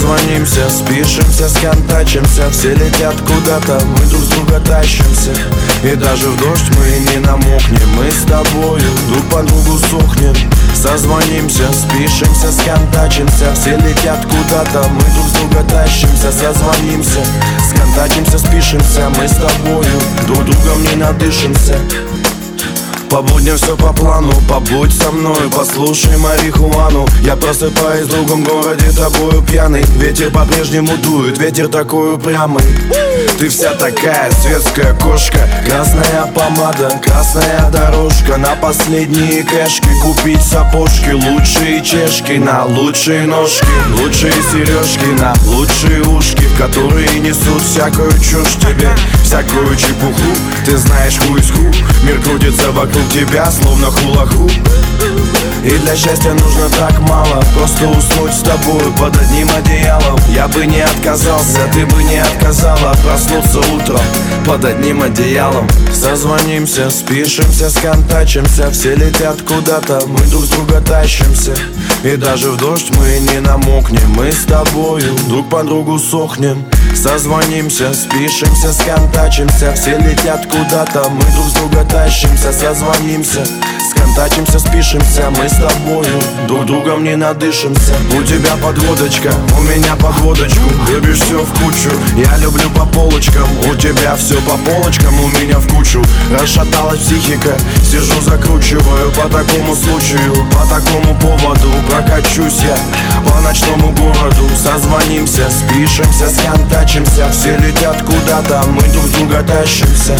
Созвонимся, спишемся, сконтачимся. Все летят куда-то, мы друг с друга тащимся. И даже в дождь мы не намокнем. Мы с тобою друг по другу сохнем. Созвонимся, спишемся, сконтачимся. Все летят куда-то, мы друг с друга тащимся. Созвонимся, сконтачимся, спишемся. Мы с тобою друг другом не надышимся. По будням все по плану, побудь со мной, послушай марихуану. Я просыпаюсь в другом городе, тобою пьяный. Ветер по-прежнему дует, ветер такой упрямый. Ты вся такая светская кошка. Красная помада, красная дорожка. На последние кэшки купить сапожки. Лучшие чешки на лучшие ножки. Лучшие сережки на лучшие ушки, в которые несут всякую чушь тебе, всякую чепуху. Ты знаешь who is who. Мир крутится вокруг тебя, словно хула-ху. И для счастья нужно так мало. Просто уснуть с тобой под одним одеялом. Я бы не отказался, ты бы не отказала проснуться утром под одним одеялом. Созвонимся, спишемся, сконтачимся. Все летят куда-то, мы друг с друга тащимся. И даже в дождь мы не намокнем. Мы с тобою друг по другу сохнем. Созвонимся, спишемся, сконтачимся. Все летят куда-то, мы друг с друга тащимся. Созвонимся, сконтачимся, спишемся. Мы с тобою друг другом не надышимся. У тебя подводочка, у меня под водочку. Любишь все в кучу, я люблю по полочкам. У тебя все по полочкам, у меня в кучу. Расшаталась психика, сижу закручиваю. По такому случаю, по такому поводу прокачусь я по ночному городу. Созвонимся, спишемся, сконтачимся. Все летят куда-то, мы друг с друга тащимся.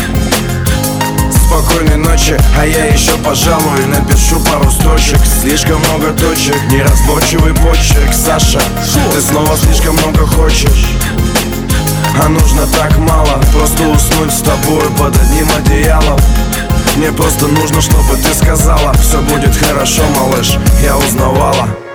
Спокойной ночи, а я еще, пожалуй, напишу пару строчек. Слишком много точек, неразборчивый почерк. Саша, ты снова слишком много хочешь, а нужно так мало. Просто уснуть с тобой под одним одеялом. Мне просто нужно, чтобы ты сказала: все будет хорошо, малыш, я узнавала.